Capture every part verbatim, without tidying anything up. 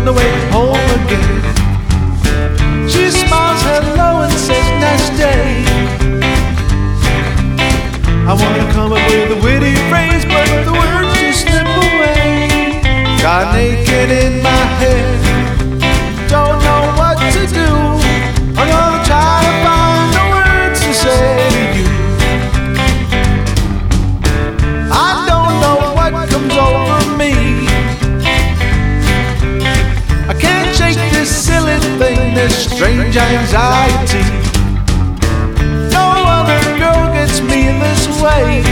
on the way home again. She smiles hello and says nice day. I wanna come up with a witty phrase, but the words just slip away. Got naked in my head, don't know what to do. I'm gonna try to find the words to say to you. I don't know what comes over me. I can't shake this silly thing, this strange anxiety. No other girl gets me this way.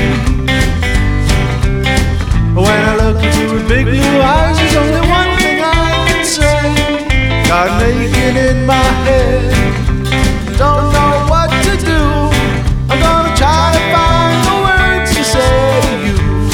When I look into her big blue eyes, there's only one thing I can say. Got naked in my head, don't know what to do. I'm gonna try to find the words to say to you.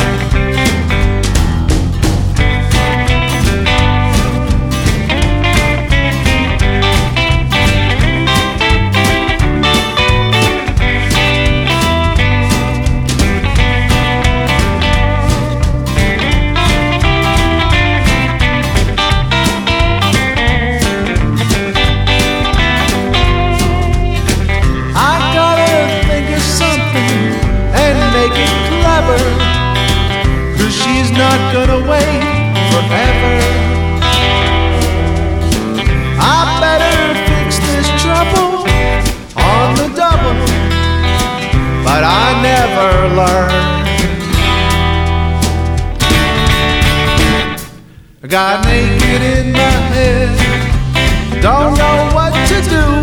Cause she's not gonna wait forever. I better fix this trouble on the double, but I never learn. I got naked in my head, don't know what to do.